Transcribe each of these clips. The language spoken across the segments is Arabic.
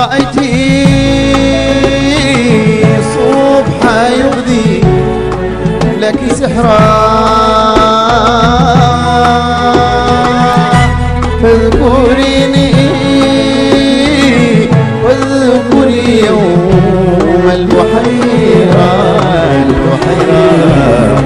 رأيتي صبح يغدي لك سحرا فاذكريني واذكري يوم البحيرة البحيرة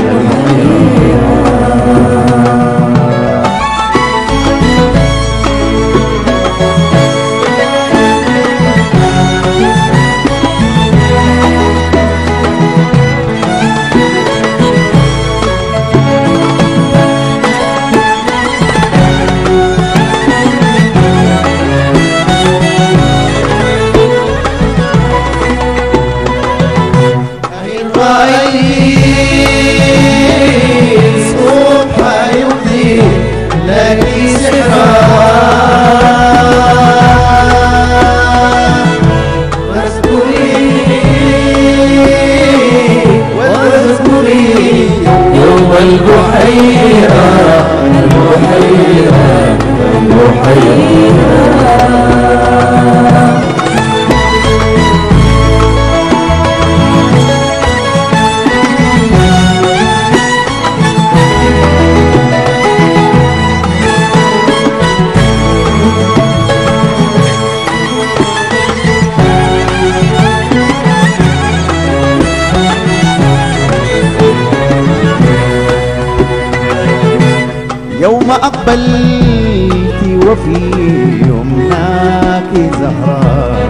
يوم أقبلت وفي يمناك زهراء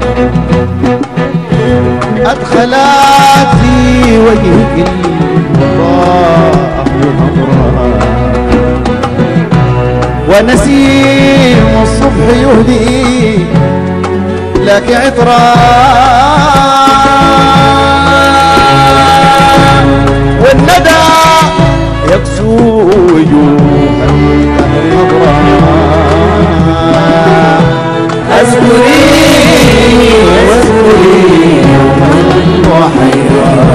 أدخلت في وجهك الوضاء نظرا ونسيم الصبح يهدي لك عطرا والندى يكسو وجوه النظرة اذكريني واذكري يوم البحيرة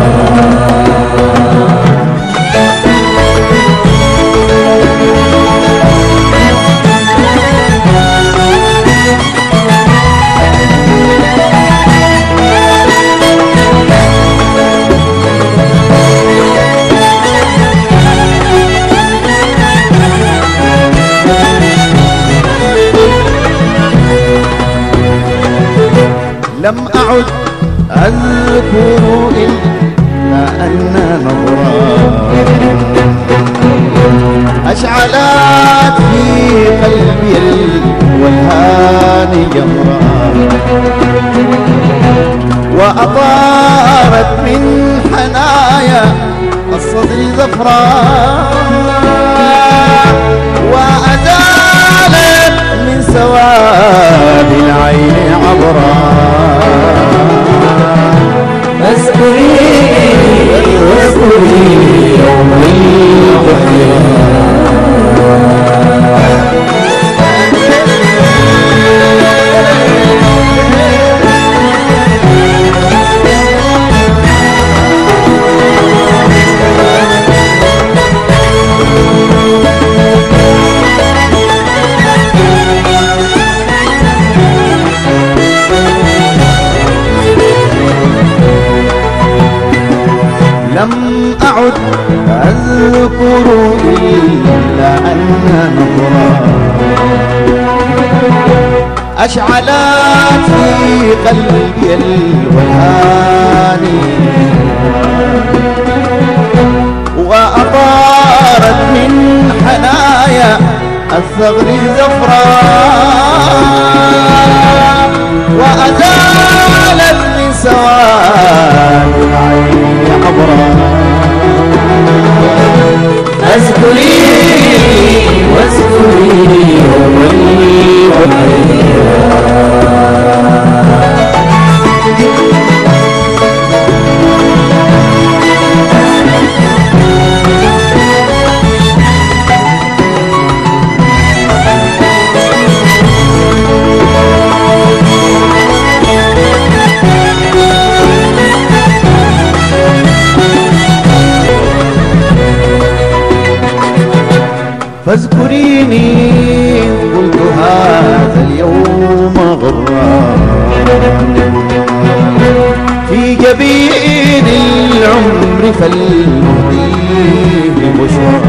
لم أعد أذكر إلا أن نظرة أشعلت في قلبي الوهان جمرة وأطارت من حنايا الصدر زفرا وأزالت من سواد العين عبرا اذكريني واذكري يوم البحيرة لم أعد أذكر إلا أن نظرة أشعلت في قلبي الوهان وأطارت من حنايا الثغر زفرا وأزالت من سواد العين عبرا اذكريني واذكري يوم البحيرة فاذكريني قلت هذا اليوم غرا في جبين العمر فالمهديه بشرى،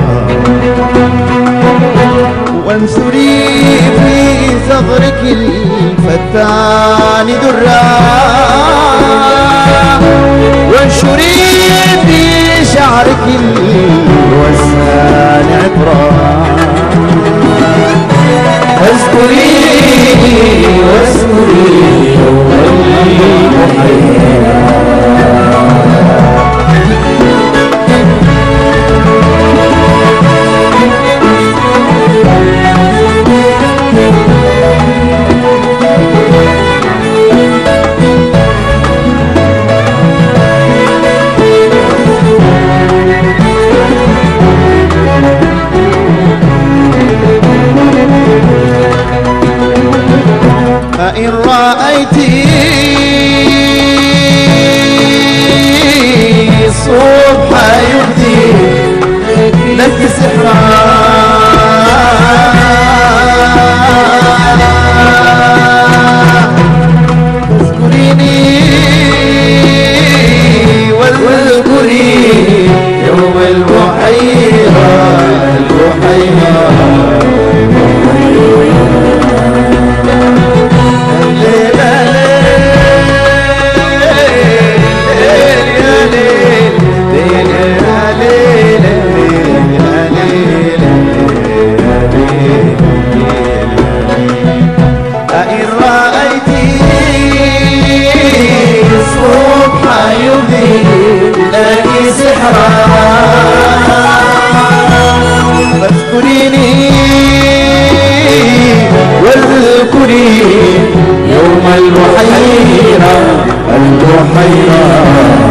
وانثري في ثغرك الفتان درا، وانشري في شعرك الوسان عطرا، واذكري واذكري يوم المحيا. فإن رأيتي الصبح يبدي لك سحرا، اذكريني واذكري يوم البحيرة البحيرة. فاذكريني واذكري يوم البحيرة البحيرة.